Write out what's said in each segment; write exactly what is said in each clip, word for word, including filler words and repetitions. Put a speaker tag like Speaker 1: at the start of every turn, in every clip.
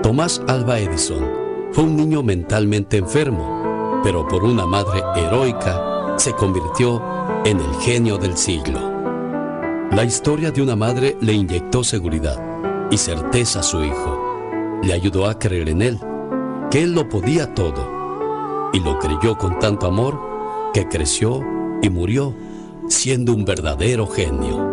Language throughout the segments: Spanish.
Speaker 1: Tomás Alva Edison fue un niño mentalmente enfermo, pero por una madre heroica se convirtió en el genio del siglo. La historia de una madre le inyectó seguridad y certeza a su hijo. Le ayudó a creer en él, que él lo podía todo, y lo creyó con tanto amor que creció y murió siendo un verdadero genio.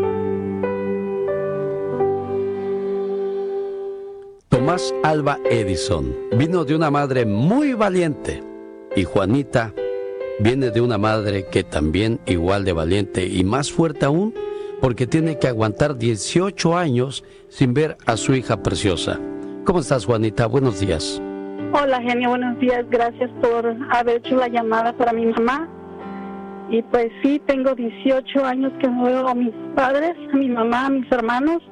Speaker 1: Tomás Alva Edison vino de una madre muy valiente, y Juanita viene de una madre que también igual de valiente y más fuerte aún, porque tiene que aguantar dieciocho años sin ver a su hija preciosa. ¿Cómo estás, Juanita? Buenos días.
Speaker 2: Hola, genio, buenos días. Gracias por haber hecho la llamada para mi mamá. Y pues sí, tengo dieciocho años que no veo a mis padres, a mi mamá, a mis hermanos.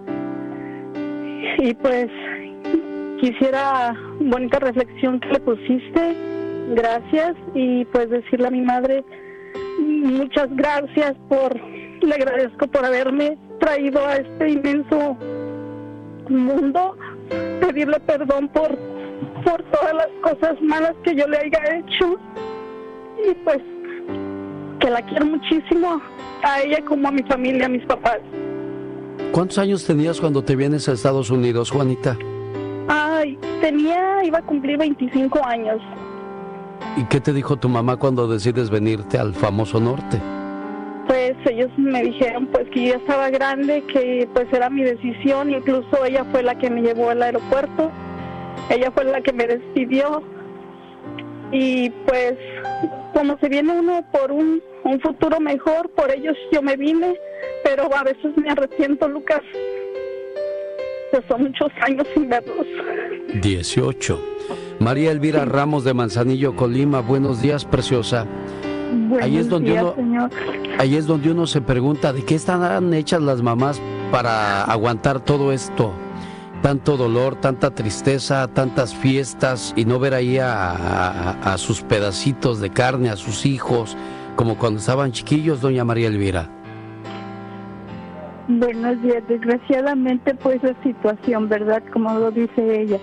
Speaker 2: Y pues quisiera, bonita reflexión que le pusiste, gracias, y pues decirle a mi madre muchas gracias por, le agradezco por haberme traído a este inmenso mundo, pedirle perdón por, por todas las cosas malas que yo le haya hecho, y pues que la quiero muchísimo, a ella como a mi familia, a mis papás.
Speaker 1: ¿Cuántos años tenías cuando te vienes a Estados Unidos, Juanita?
Speaker 2: Ay, tenía, iba a cumplir veinticinco años.
Speaker 1: ¿Y qué te dijo tu mamá cuando decides venirte al famoso norte?
Speaker 2: Pues ellos me dijeron pues que yo ya estaba grande, que pues era mi decisión, incluso ella fue la que me llevó al aeropuerto, ella fue la que me despidió, y pues como se viene uno por un, un futuro mejor, por ellos yo me vine, pero a veces me arrepiento, Lucas, que son muchos años sin verlos. dieciocho.
Speaker 1: María Elvira sí. Ramos de Manzanillo, Colima, buenos días, preciosa.
Speaker 2: Buenos
Speaker 1: ahí es donde
Speaker 2: días,
Speaker 1: uno,
Speaker 2: señor.
Speaker 1: Ahí es donde uno se pregunta de qué están hechas las mamás para aguantar todo esto, tanto dolor, tanta tristeza, tantas fiestas, y no ver ahí a, a, a sus pedacitos de carne, a sus hijos, como cuando estaban chiquillos, doña María Elvira.
Speaker 2: Buenos días. Desgraciadamente, pues la situación, ¿verdad? Como lo dice ella,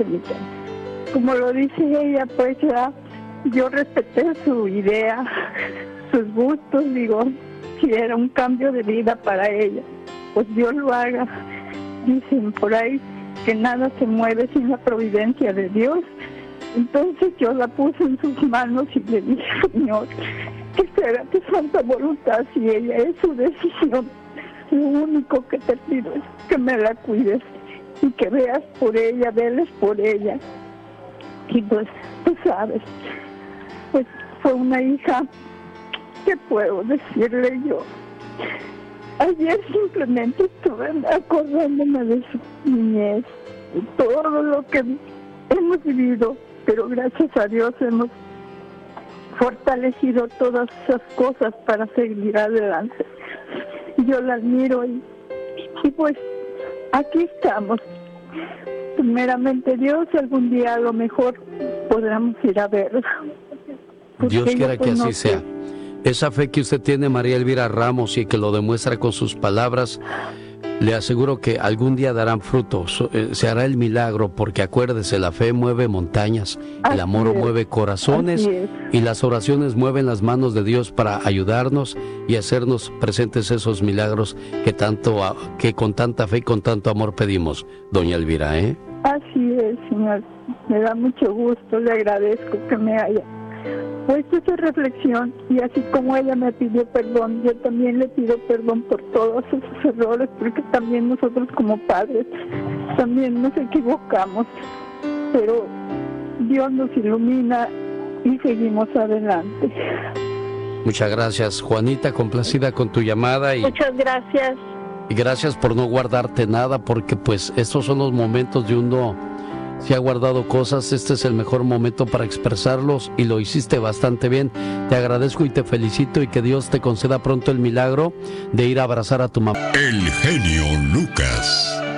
Speaker 2: como lo dice ella, pues ya yo respeté su idea, sus gustos, digo, si era un cambio de vida para ella, pues Dios lo haga. Dicen por ahí que nada se mueve sin la providencia de Dios. Entonces yo la puse en sus manos y le dije, Señor, que sea tu santa voluntad, si ella es su decisión. Lo único que te pido es que me la cuides y que veas por ella, veles por ella. Y pues, tú sabes, pues fue una hija, ¿qué puedo decirle yo? Ayer simplemente estuve acordándome de su niñez, de todo lo que hemos vivido, pero gracias a Dios hemos fortalecido todas esas cosas para seguir adelante. Yo la admiro y, y pues aquí estamos. Primeramente Dios, algún día a lo mejor podremos ir a verla.
Speaker 1: Dios quiera
Speaker 2: pues,
Speaker 1: que así
Speaker 2: no
Speaker 1: sea. Esa fe que usted tiene, María Elvira Ramos, y que lo demuestra con sus palabras, le aseguro que algún día darán fruto, se hará el milagro, porque acuérdese, la fe mueve montañas, el amor mueve corazones, y las oraciones mueven las manos de Dios para ayudarnos y hacernos presentes esos milagros que tanto, que con tanta fe y con tanto amor pedimos, doña Elvira, ¿eh?
Speaker 2: Así es, señor. Me da mucho gusto, le agradezco que me haya puesto esa reflexión, y así como ella me pidió perdón, yo también le pido perdón por todos esos errores, porque también nosotros como padres también nos equivocamos, pero Dios nos ilumina y seguimos adelante.
Speaker 1: Muchas gracias, Juanita, complacida con tu llamada. Y
Speaker 2: muchas gracias.
Speaker 1: Y gracias por no guardarte nada, porque pues estos son los momentos de uno. Si ha guardado cosas, este es el mejor momento para expresarlos, y lo hiciste bastante bien. Te agradezco y te felicito, y que Dios te conceda pronto el milagro de ir a abrazar a tu mamá.
Speaker 3: El genio Lucas.